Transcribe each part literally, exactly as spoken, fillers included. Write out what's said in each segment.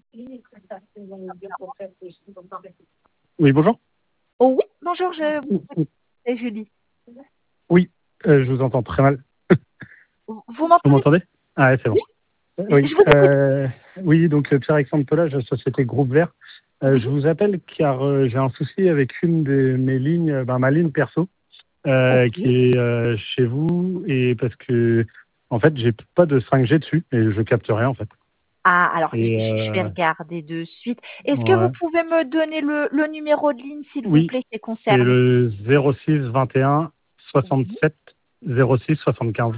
Oui, bonjour. Oh oui, bonjour, je Oui, oui, c'est Julie. oui, euh, je vous entends très mal. Vous vous Vous m'entendez? m'entendez? Ah ouais, c'est Oui, bon. Oui, je vous écoute. euh, oui, donc euh, Pierre-Alexandre Pelage, la société Groupe Vert. Euh, Oui, je vous appelle car euh, j'ai un souci avec une de mes lignes, euh, ben, ma ligne perso, euh, OK. qui est euh, chez vous, et parce que en fait, j'ai pas de cinq G dessus et je capte rien en fait. Ah, alors je Et je je vais euh, regarder de suite. Est-ce que vous ouais, pouvez me donner le le numéro de ligne, s'il vous oui, plaît, qui est c'est concerné? le zéro six vingt et un Oui, soixante-sept zéro six soixante-quinze.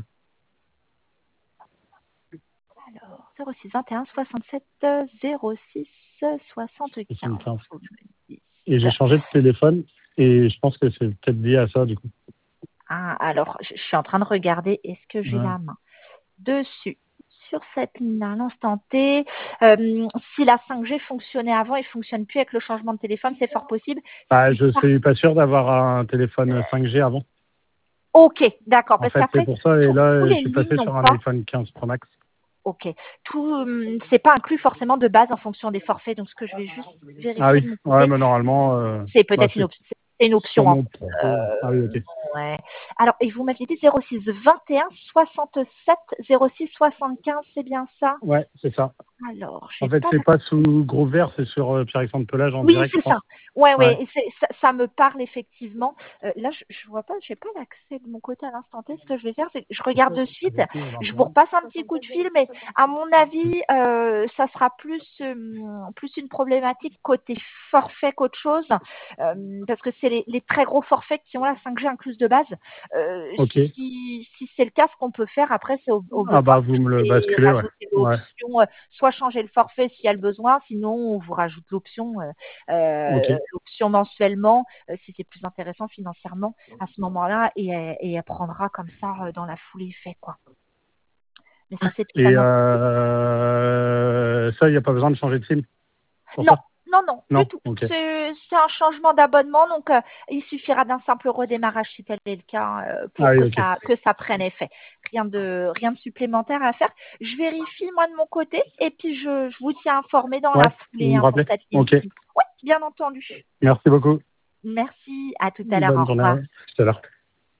alors zéro six vingt et un soixante-sept zéro six soixante-quinze. soixante-quinze. Faut que je me Et j'ai dise. changé de téléphone et je pense que c'est peut-être lié à ça du coup. Ah, alors je je suis en train de regarder, est-ce que j'ai Ouais. la main dessus, sur cette ligne-là, à l'instant T? Hem, si la cinq G fonctionnait avant et fonctionne plus avec le changement de téléphone, c'est fort possible. Bah, Si je par suis pas sûr d'avoir un téléphone cinq G avant. OK, d'accord, En parce fait, c'est qu'après pour ça. Et tous tous là, je les suis lignes passé n'ont sur un pas. iPhone quinze Pro Max. OK. Tout, hem, c'est pas inclus forcément de base en fonction des forfaits, donc ce que je vais juste Ah vérifier oui. de mon Ouais, côté, mais normalement, euh, c'est bah, peut-être une c'est op c'est une sur option, hein. mon Pro. Ah oui, ok. Ouais. Alors, et vous m'aviez dit zéro six vingt et un soixante-sept zéro six soixante-quinze, c'est bien ça? Ouais, c'est ça. Alors, En j'ai fait, pas c'est d'ac pas sous Groupe Vert, c'est sur euh, Pierre-Alexandre Pelage en Oui, direct, je c'est ça. pense. Ouais, Ouais. ouais, et c'est ça ça me parle effectivement. Heu, là, je je vois pas, j'ai pas l'accès de mon côté à l'instant T. Ce que je vais faire, c'est que je regarde de suite. Je vous repasse un petit coup de fil, mais à mon avis, heu, ça sera plus, hem, plus une problématique côté forfait qu'autre chose, hem, parce que c'est les les très gros forfaits qui ont la cinq G incluse de base. Heu, Ok. si si c'est le cas, ce qu'on peut faire après, c'est au au Ah besoin bah, vous me le et basculez, ouais. rajouter Ouais. l'option, heu, soit changer le forfait s'il y a le besoin, sinon on vous rajoute l'option, heu Ok. heu, l'option mensuellement, heu, si c'est plus intéressant financièrement à ce moment-là, et elle et elle prendra comme ça, heu, dans la foulée effet, quoi. Mais ça, c'est Et totalement possible. euh, ça, il n'y a pas besoin de changer de SIM pour Non, ça? non, non, du Non. tout. Ok. C'est c'est un changement d'abonnement, donc heu, il suffira d'un simple redémarrage si tel est le cas, heu, Ah pour oui, que ok. ça que ça prenne effet. Rien de rien de supplémentaire à faire. Je vérifie moi de mon côté et puis je je vous tiens informé dans Ouais. la Vous foulée, me hein, pour rappelez? cette Ok. ligne-ci. Oui, bien entendu. Merci beaucoup. Merci, à tout à l'heure, au Bonne journée. revoir. À tout à l'heure.